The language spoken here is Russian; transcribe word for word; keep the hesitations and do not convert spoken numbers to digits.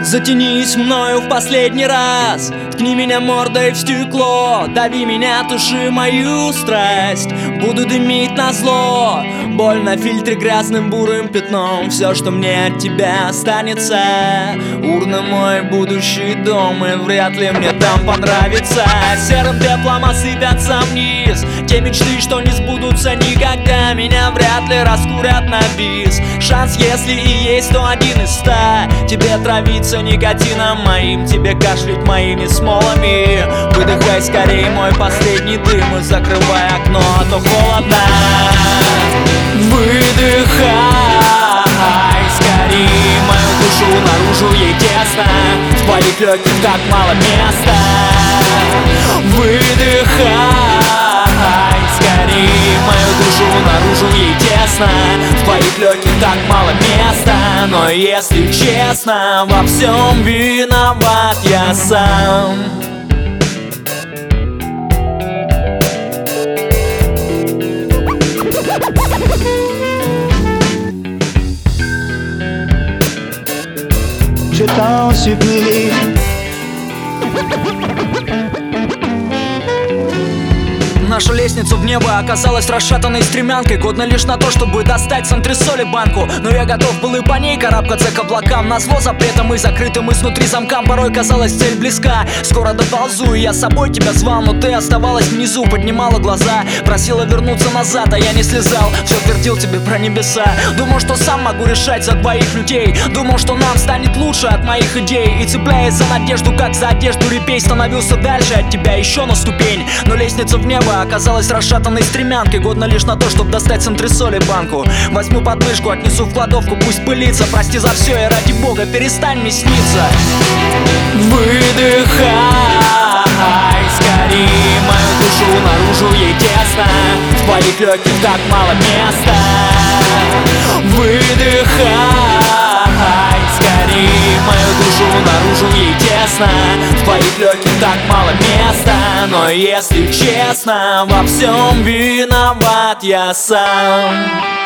Затянись мною в последний раз, ткни меня мордой в стекло, дави меня, туши мою страсть. Буду дымить назло, боль на фильтре грязным бурым пятном. Все, что мне от тебя останется, урна мой будущий дом, и вряд ли мне там понравится. Серым пеплом осыпятся вниз те мечты, что не сбудутся никогда. Меня вряд ли раскурят на бис. Шанс, если и есть, то один из ста. Тебе травиться никотином моим, тебе кашлять моими смолами. Выдыхай скорее мой последний дым и закрывай окно, а то холодно. Выдыхай скорее мою душу наружу, ей тесно. В твоих легких так мало места. Выдыхай скорее мою душу наружу, ей тесно. В твоих легких так мало места. Но если честно, во всем виноват я сам. Je t'en supplie. Наша лестница в небо оказалась расшатанной стремянкой, годна лишь на то, чтобы достать с антресоли банку. Но я готов был и по ней карабкаться к облакам, назло запретом и закрытым изнутри замкам. Порой казалась цель близка, скоро доползу, и я с собой тебя звал, но ты оставалась внизу, поднимала глаза, просила вернуться назад, а я не слезал. Все твердил тебе про небеса, думал, что сам могу решать за двоих людей, думал, что нам станет лучше от моих идей. И цепляясь за надежду, как за одежду репей, становился дальше от тебя еще на ступень. Но лестница в небо оказалась расшатанной стремянкой, годна лишь на то, чтобы достать с антресоли банку. Возьму подмышку, отнесу в кладовку, пусть пылится. Прости за все и ради бога перестань мне сниться. Выдыхай скорее мою душу наружу, ей тесно. В твоих легких так мало места. Выдыхай скорее мою душу наружу, ей тесно. В твоих легких так мало места. Но если честно, во всем виноват я сам.